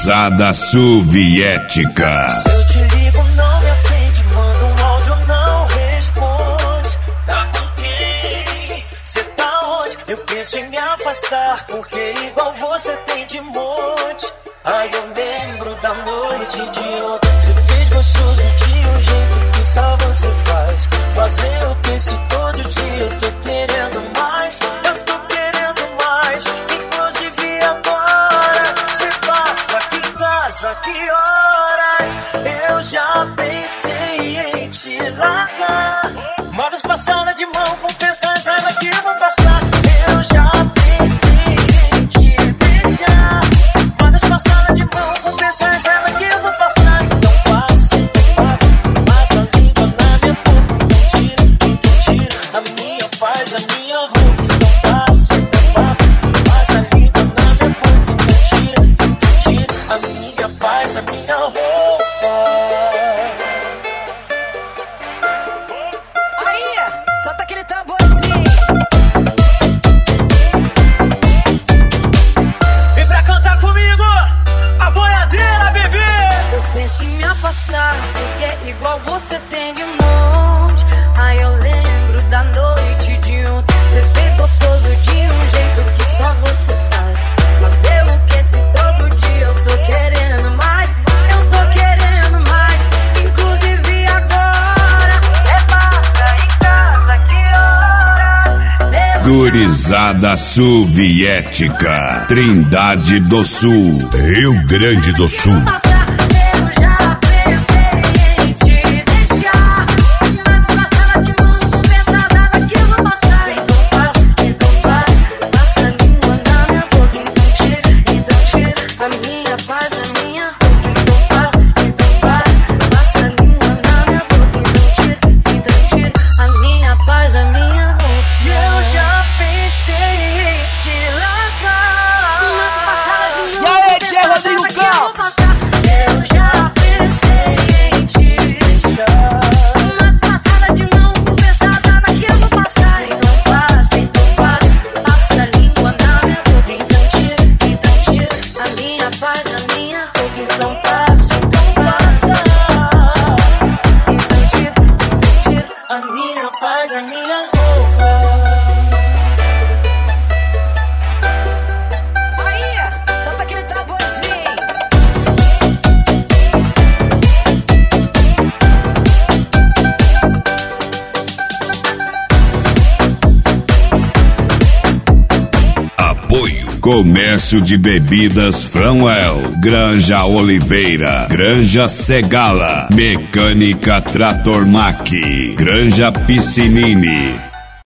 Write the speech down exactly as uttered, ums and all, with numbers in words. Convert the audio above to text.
Gurizada soviética. Se eu te ligo, não me atende, manda um áudio, não responde. Tá com quem? Cê tá onde? Eu penso em me afastar, porque igual você tem de monte. Ai, eu lembro da noite de ontem. Cê fez gostoso de um jeito que só você faz. Fazer o que se todo dia eu tô querendo mais. Eu tô querendo mais, inclusive agora. Cê passa, que casa, que horas. Eu já pensei em te largar. Modos passaram de mão com pensões, saiba que eu vou passar. Eu já pensei em te deixar. Modos passaram de mão com pensões, saiba que eu vou passar. Então passa, então passa, passa a língua na minha boca. Então tira, então tira a minha paz, a minha roupa. Então passa, então passa, passa a língua na minha boca. Então tira, então tira a minha paz, a minha roupa. Se me afastar, porque igual você tem de monte. Ai, eu lembro da noite de ontem. Você fez gostoso de um jeito que só você faz. Mas eu que se todo dia eu tô querendo mais. Eu tô querendo mais, inclusive agora. É passa em casa, que hora? Gurizada soviética, Trindade do Sul, Rio Grande do Sul. Comércio de bebidas Franwell, Granja Oliveira, Granja Segala, Mecânica Trator Mac, Granja Piscinini,